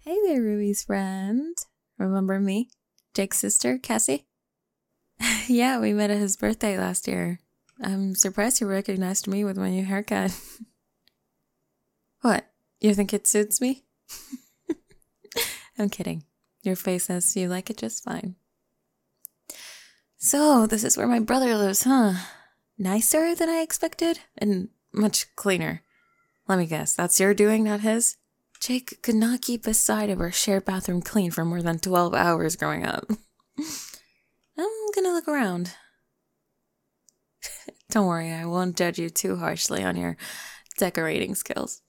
Hey there, Ruby's friend. Remember me? Jake's sister, Cassie? Yeah, we met at his birthday last year. I'm surprised you recognized me with my new haircut. What? You think it suits me? I'm kidding. Your face says you like it just fine. So, this is where my brother lives, huh? Nicer than I expected? And much cleaner. Let me guess, that's your doing, not his? Jake could not keep his side of our shared bathroom clean for more than 12 hours growing up. I'm gonna look around. Don't worry, I won't judge you too harshly on your decorating skills.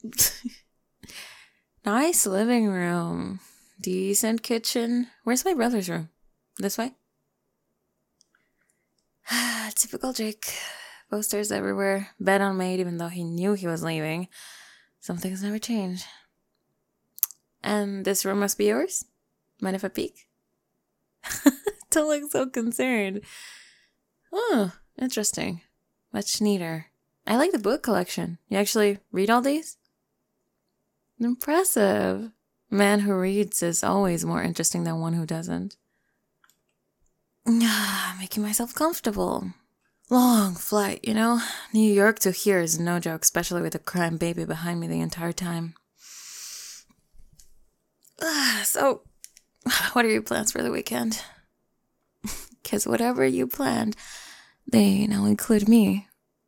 Nice living room. Decent kitchen. Where's my brother's room? This way? Typical Jake. Posters everywhere. Bed unmade even though he knew he was leaving. Some things never change. And this room must be yours? Mind if I peek? Don't look so concerned. Oh, interesting. Much neater. I like the book collection. You actually read all these? Impressive. A man who reads is always more interesting than one who doesn't. Making myself comfortable. Long flight, you know? New York to here is no joke, especially with a crying baby behind me the entire time. So, what are your plans for the weekend? Because whatever you planned, they now include me.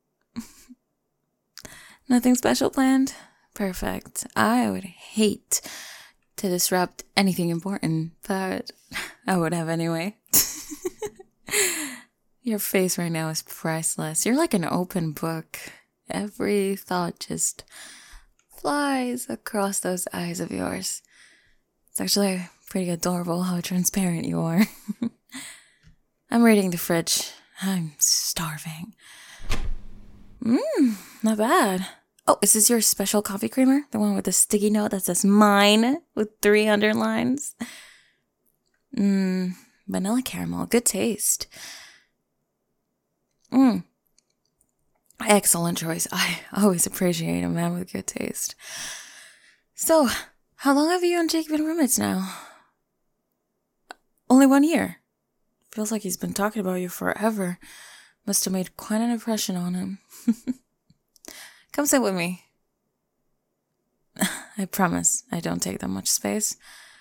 Nothing special planned? Perfect. I would hate to disrupt anything important, but I would have anyway. Your face right now is priceless. You're like an open book. Every thought just flies across those eyes of yours. It's actually pretty adorable how transparent you are. I'm raiding the fridge. I'm starving. Not bad. Oh, is this your special coffee creamer? The one with the sticky note that says mine with 3 underlines? Vanilla caramel. Good taste. Excellent choice. I always appreciate a man with good taste. So, how long have you and Jake been roommates now? Only 1 year. Feels like he's been talking about you forever. Must have made quite an impression on him. Come sit with me. I promise I don't take that much space.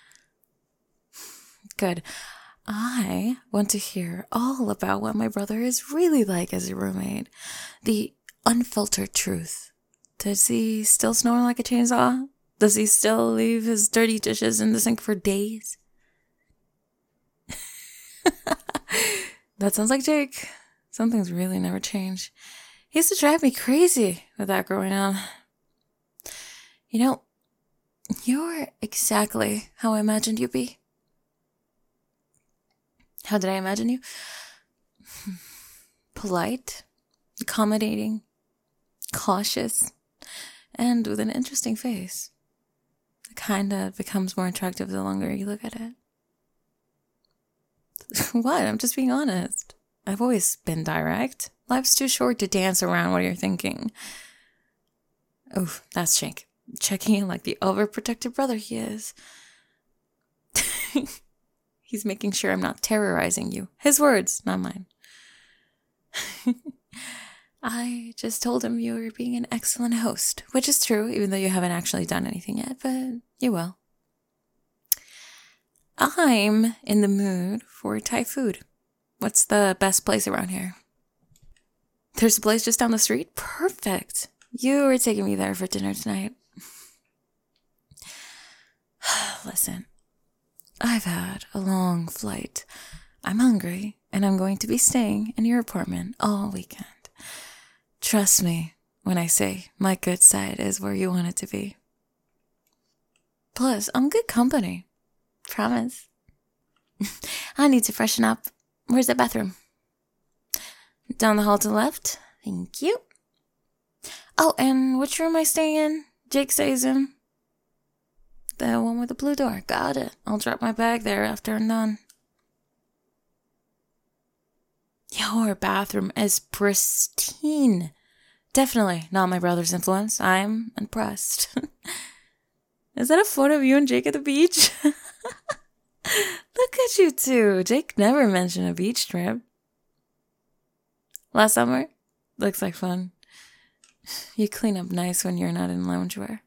Good. I want to hear all about what my brother is really like as a roommate. The unfiltered truth. Does he still snore like a chainsaw? Does he still leave his dirty dishes in the sink for days? That sounds like Jake. Some things really never change. He used to drive me crazy with that growing up. You know, you're exactly how I imagined you'd be. How did I imagine you? Polite, accommodating, cautious, and with an interesting face. The kind that becomes more attractive the longer you look at it. What? I'm just being honest. I've always been direct. Life's too short to dance around what you're thinking. Oh, that's Jake. Checking in like the overprotective brother he is. He's making sure I'm not terrorizing you. His words, not mine. I just told him you were being an excellent host, which is true, even though you haven't actually done anything yet, but you will. I'm in the mood for Thai food. What's the best place around here? There's a place just down the street? Perfect. You are taking me there for dinner tonight. Listen, I've had a long flight. I'm hungry, and I'm going to be staying in your apartment all weekend. Trust me when I say my good side is where you want it to be. Plus, I'm good company. Promise. I need to freshen up. Where's the bathroom? Down the hall to the left. Thank you. Oh, and which room am I staying in? Jake stays in. The one with the blue door. Got it. I'll drop my bag there after I'm done. Your bathroom is pristine. Definitely not my brother's influence. I'm impressed. Is that a photo of you and Jake at the beach? Look at you two. Jake never mentioned a beach trip. Last summer? Looks like fun. You clean up nice when you're not in loungewear.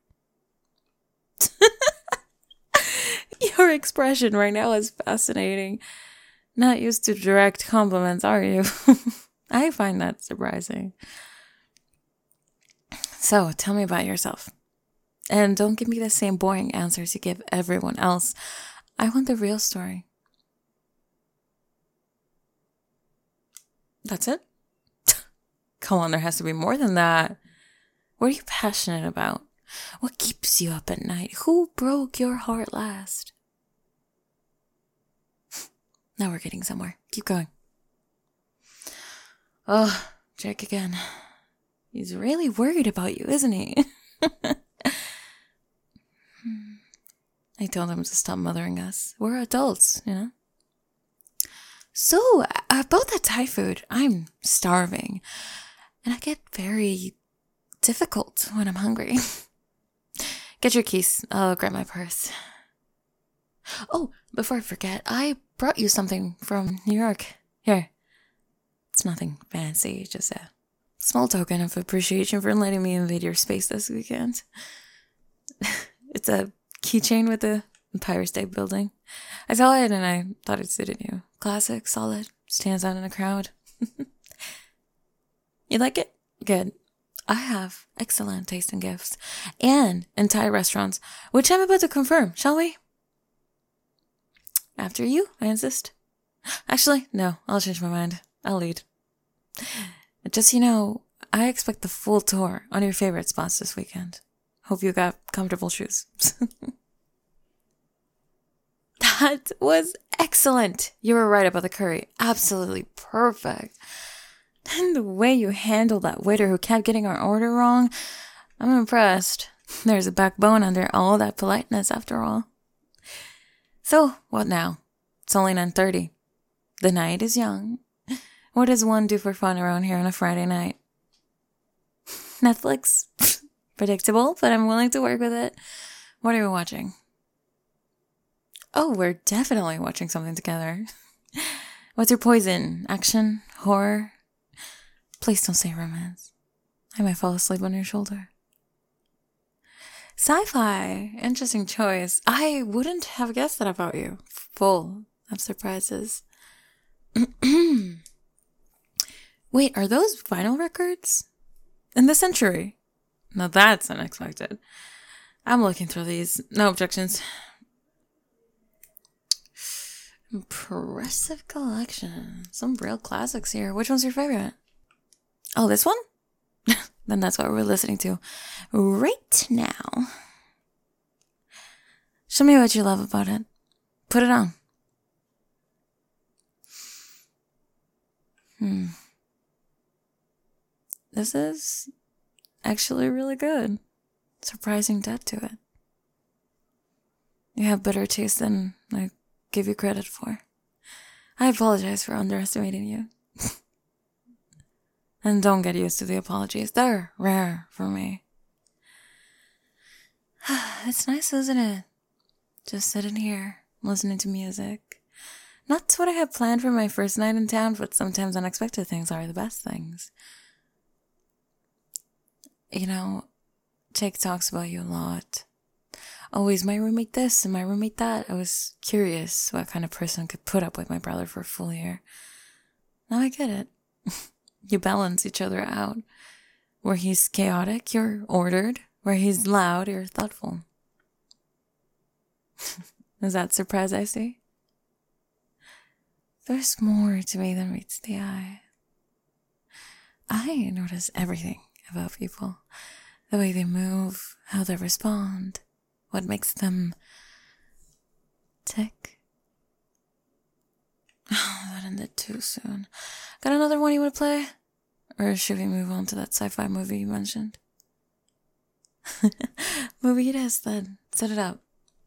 Your expression right now is fascinating. Not used to direct compliments, are you? I find that surprising. So, tell me about yourself. And don't give me the same boring answers you give everyone else. I want the real story. That's it? Come on, there has to be more than that. What are you passionate about? What keeps you up at night? Who broke your heart last? Now we're getting somewhere. Keep going. Oh, Jake again. He's really worried about you, isn't he? I told him to stop mothering us. We're adults, you know? So, about that Thai food, I'm starving. And I get very difficult when I'm hungry. Get your keys. I'll grab my purse. Oh, before I forget, I brought you something from New York. Here. It's nothing fancy, just a small token of appreciation for letting me invade your space this weekend. It's a keychain with the Empire State Building. I saw it and I thought it suited you. Classic, solid, stands out in the crowd. You like it? Good. I have excellent taste in gifts and in Thai restaurants, which I'm about to confirm, shall we? After you, I insist. Actually, no, I'll change my mind. I'll lead. Just so you know, I expect the full tour on your favorite spots this weekend. Hope you got comfortable shoes. That was excellent. You were right about the curry. Absolutely perfect. And the way you handled that waiter who kept getting our order wrong, I'm impressed. There's a backbone under all that politeness after all. So, what now? It's only 9:30. The night is young. What does one do for fun around here on a Friday night? Netflix. Predictable, but I'm willing to work with it. What are we watching? Oh, we're definitely watching something together. What's your poison? Action? Horror? Please don't say romance. I might fall asleep on your shoulder. Sci-fi. Interesting choice. I wouldn't have guessed that about you. Full of surprises. Wait, are those vinyl records? In the Century? Now that's unexpected. I'm looking through these. No objections. Impressive collection. Some real classics here. Which one's your favorite? Oh, this one? Then that's what we're listening to right now. Show me what you love about it. Put it on. This is actually really good. Surprising depth to it. You have better taste than I give you credit for. I apologize for underestimating you. And don't get used to the apologies. They're rare for me. It's nice, isn't it? Just sitting here, listening to music. Not what I had planned for my first night in town, but sometimes unexpected things are the best things. You know, Jake talks about you a lot. Always my roommate this and my roommate that. I was curious what kind of person could put up with my brother for a full year. Now I get it. You balance each other out. Where he's chaotic, you're ordered. Where he's loud, you're thoughtful. Is that surprise I see? There's more to me than meets the eye. I notice everything about people. The way they move, how they respond, what makes them tick. Oh, that ended too soon. Got another one you want to play? Or should we move on to that sci-fi movie you mentioned? Movie it is then. Set it up.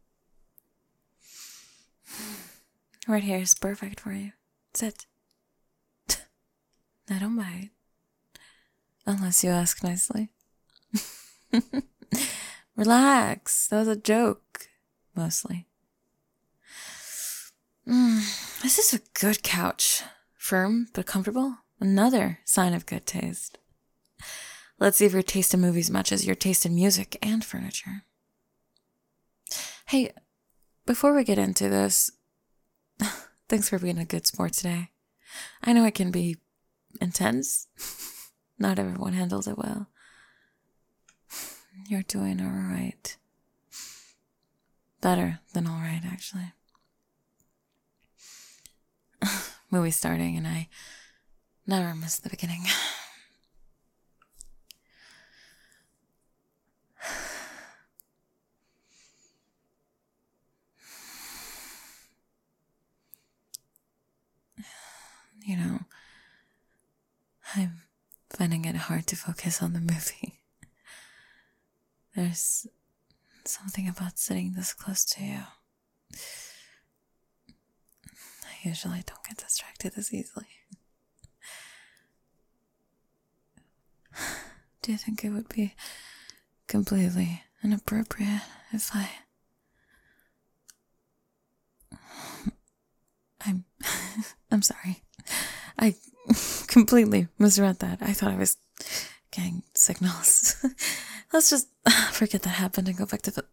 Right here is perfect for you. Sit. I don't bite. Unless you ask nicely. Relax. That was a joke. Mostly. This is a good couch. Firm but comfortable. Another sign of good taste. Let's see if your taste in movies matches your taste in music and furniture. Hey, before we get into this, thanks for being a good sport today. I know it can be intense. Not everyone handles it well. You're doing alright. Better than alright, actually. Movie starting and I never miss the beginning. You know, I'm finding it hard to focus on the movie. There's something about sitting this close to you. I usually don't get distracted as easily. Do you think it would be completely inappropriate if I'm sorry. I completely misread that. I thought I was getting signals. Let's just forget that happened and go back to the...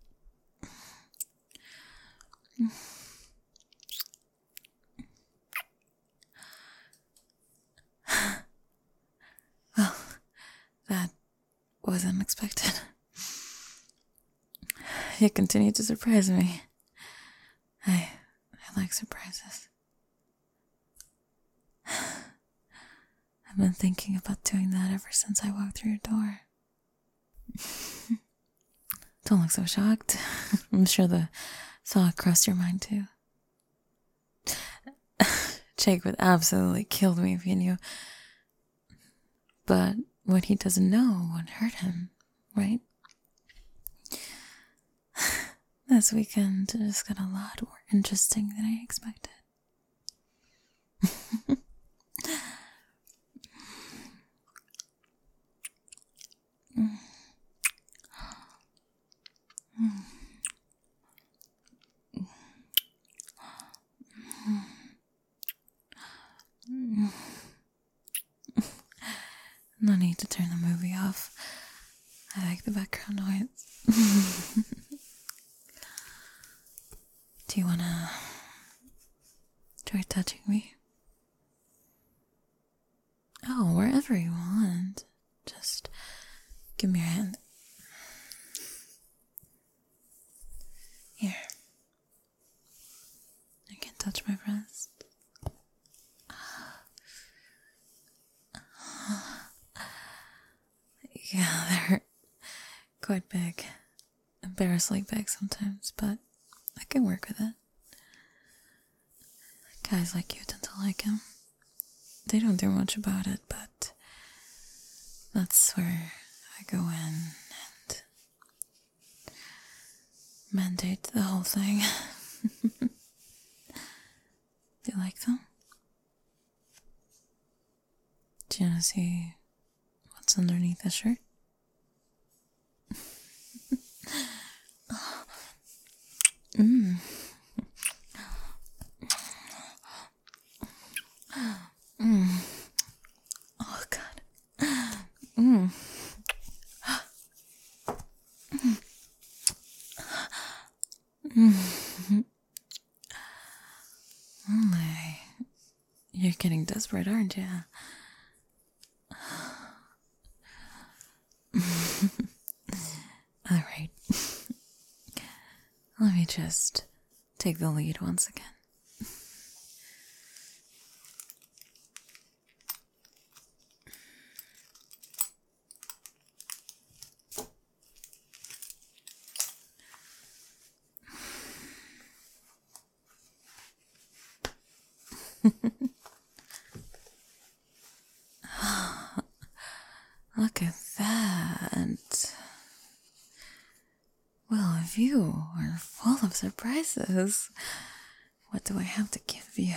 Well, that was unexpected. You continue to surprise me. I like surprises. I've been thinking about doing that ever since I walked through your door. Don't look so shocked. I'm sure the thought crossed your mind too. Jake would absolutely kill me if he knew. But what he doesn't know would hurt him, right? This weekend just got a lot more interesting than I expected. No need to turn the movie off. I like the background noise. Do you wanna try touching me? Oh, wherever you want. Just give me your hand. Here. You can touch my breast. Yeah, they're quite big. Embarrassingly big sometimes, but I can work with it. Guys like you tend to like him. They don't do much about it, but that's where I go in and mandate the whole thing. Do you like them? Do you want to see what's underneath the shirt? Oh God. Oh my. You're getting desperate, aren't you? Alright. Let me just take the lead once again. Look at that. Well, if you are full of surprises, what do I have to give you?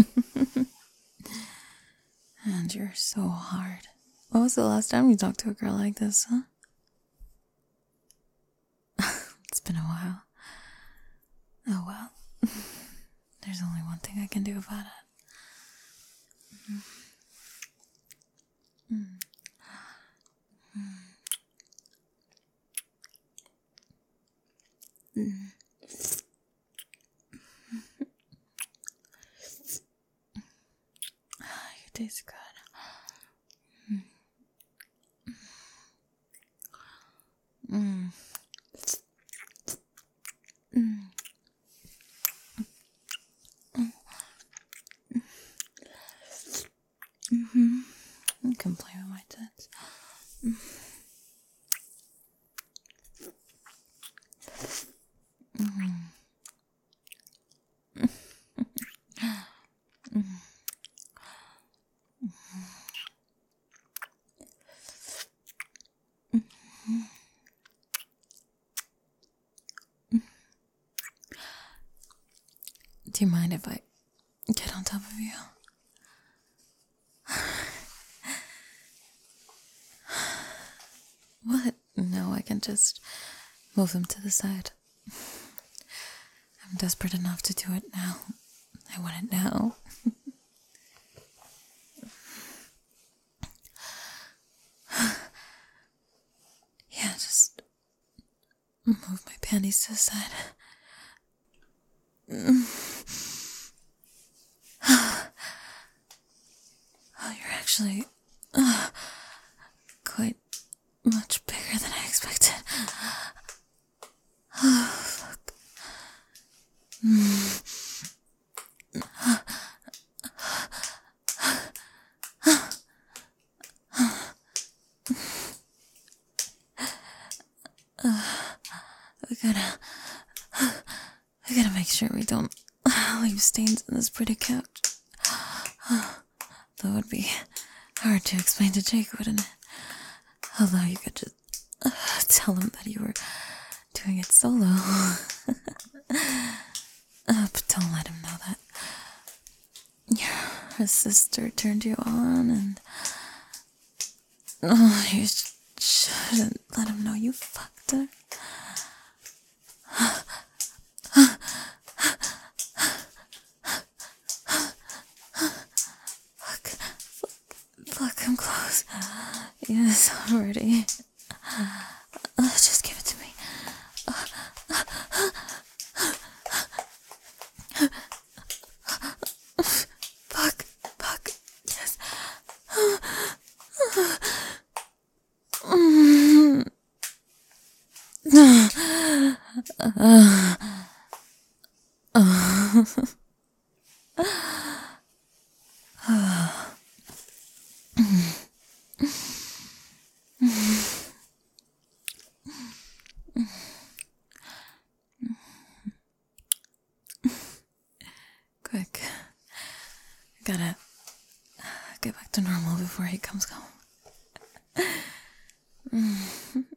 And you're so hard. What was the last time you talked to a girl like this, huh? been a while. Oh well. There's only one thing I can do about it. You taste good. You can play with my tits. Do you mind if I get on top of you? What? No, I can just move them to the side. I'm desperate enough to do it now. I want it now. Yeah, just move my panties to the side. Oh, you're actually quite much bigger than I expected. Oh, fuck. We gotta make sure we don't leave stains on this pretty couch. That would be hard to explain to Jake, wouldn't it? Although you could just tell him that you were doing it solo. But don't let him know that your sister turned you on, and you shouldn't let him know you fucked her. Fuck, I'm close. Yes, already. Just give it to me. Fuck, yes. Quick. Gotta get back to normal before he comes home.